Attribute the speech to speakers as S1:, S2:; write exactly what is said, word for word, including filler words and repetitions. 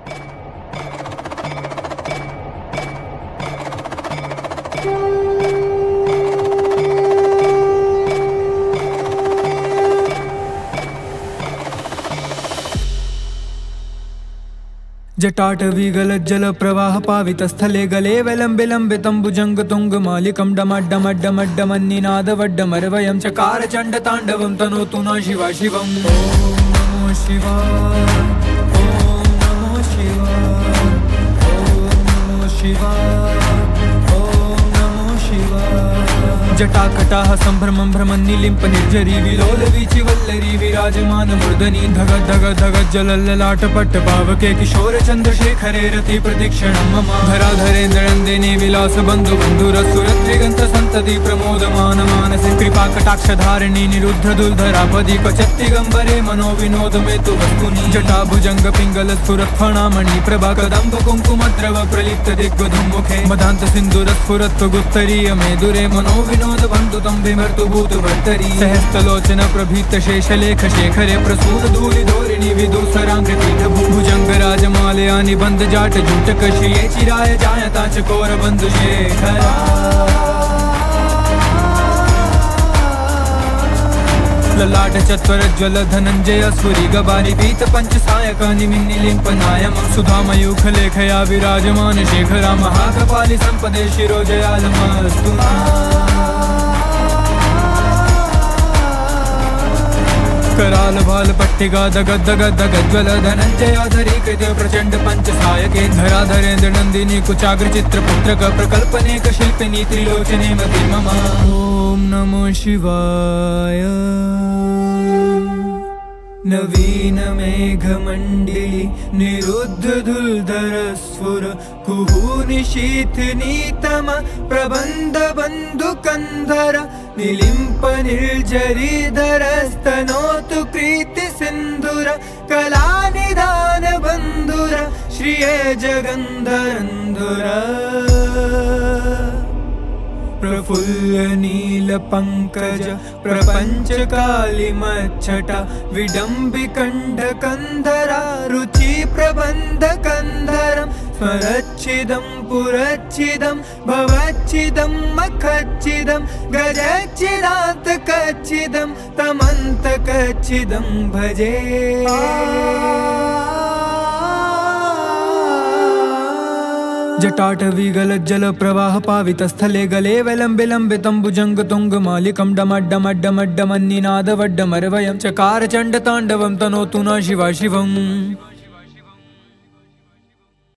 S1: जटाटवी गलज्जल प्रवाह पावित स्थले गले विलम्बि लम्बितम्बुजंग तुंग मालिकं डमड्डमड्डमड्डमन्निनाद वड्डमरवयं चकार चंड तांडवं तनोतु न शिवा शिवम्। ओम नमो शिवाय, ओम नमो शिवाय, ओम नमो शिवाय, ओम नमो शिवाय। जटाकटाह संभ्रमं भ्रमन्निलिम्प निर्जरी विलोल वीचि वल्लरी विराजमान मूर्धनि धग धग धग जलल्ललाट पट्ट पावके किशोर चंद्रशेखरे रति प्रतीक्षणं मम धराधरेन्द्र नन्दिनी विलास बंधु बंधुर सुरत्रिगंत संतति प्रमोदमान मानसे कृपा कटाक्ष धारिणी निरुद्ध दुर्धरापदी पचत्तिगंबरे मनो विनोद में तु वस्तुनि जटा भुजंग पिंगल स्फुरत् फणामणि प्रभा कदंब कुंकुमद्रव प्रलिप्त दिग्वधुमुखे मदान्त सिंधुर स्फुरत् गुप्तरीय मेदुरे मनो विनोद बंधु तं विमर्तु भूत भर्तरी सहस्तलोचन प्रभीत शेषलेख शेखरे प्रसूत धूलि धोरिणी विदुसरांकृति भुजंग राजमालया निबंध जाट जूटक श्रिये चिराय जायता चकोर बंधु शेखरा। ललाट चत्वर ज्वल धनंजय सुरी गबारी पीत पंच सायक निमिन्निलिंप नायम सुधामयूख लेखया विराजमान शेखरा महाकपाली संपदे शिरोजयालमस्तु। कराल भाल पट्टिका दग दग दग ज्वल धनंजयाधरी कृत प्रचंड पंच सायके धराधरेन्द्र नंदिनी कुचाग्र चित्र पुत्रक प्रकल्पनेक शिल्पिनी त्रिलोचने मति मम। ओम नमो शिवाय। नवीन मेघमंडिली निरुद्ध धुल्धर स्फुर कुहू निशीथ नीतम प्रबंध बंधु कंधर निलिंप निर्जरीधर स्तनोतु कृति सिंधुर कला निधान बंधुर श्रिये जगंधरंधुर। प्रफुल्ल नील पंकज प्रपंच काली मच्छटा विडंबि कंठ कंधरा रुचि प्रबंध कंधरम स्वरच्छिदं पुरच्छिदं भवच्छिदं मखच्छिदं गजच्छिदांत कच्छिदं तमंत कच्छिदं भजे। जटाटवी गलज्जल प्रवाह पावित स्थले गले विलम्बि लम्बितम्बुजंग तुंग मालिकं डमड्डमड्डमड्डमन्निनाद वड्डमरवयं चकार चंड तांडवं तनोतु न शिवा शिवम्।